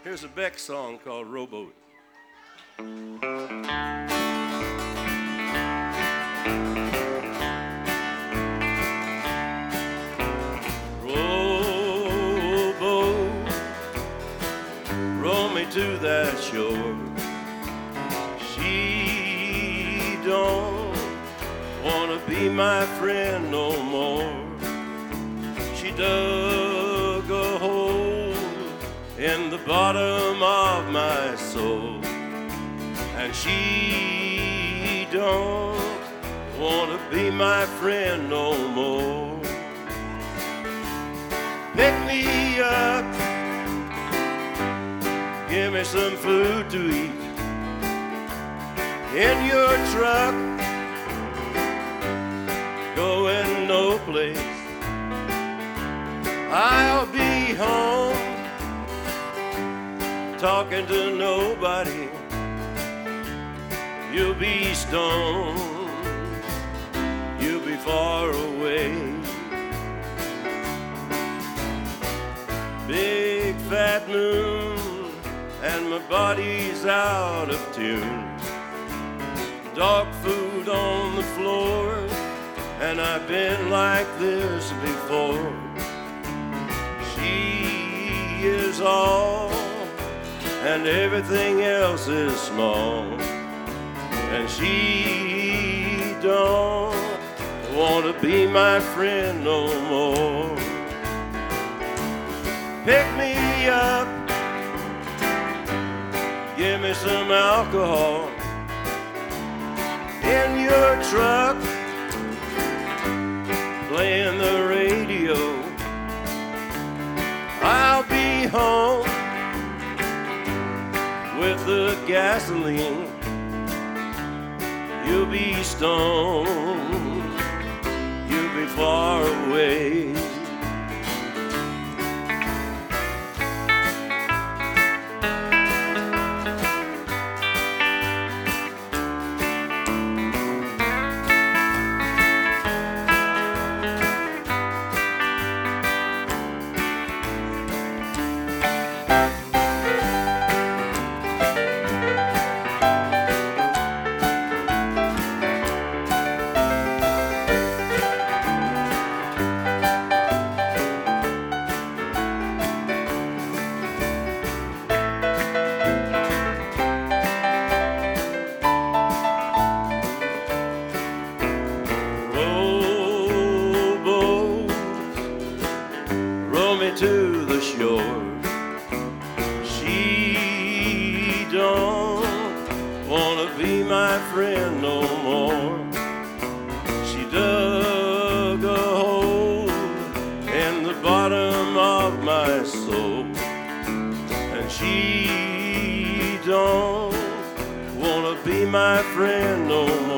Here's a Beck song called Rowboat. Rowboat, row me to that shore. She don't wanna be my friend no more. She dug a hole in the bottom of my soul, and she don't wanna be my friend no more. Pick me up, give me some food to eat. In your truck, going no place. I'll be home, talking to nobody. You'll be stoned, you'll be far away. Big fat moon, and my body's out of tune. Dog food on the floor, and I've been like this before. She is all, and everything else is small, and she don't wanna be my friend no more. Pick me up, give me some alcohol. In your truck, playing the radio. I'll be home with the gasoline. You'll be stoned, you'll be far away. To the shore. She don't wanna be my friend no more. She dug a hole in the bottom of my soul, and she don't wanna be my friend no more.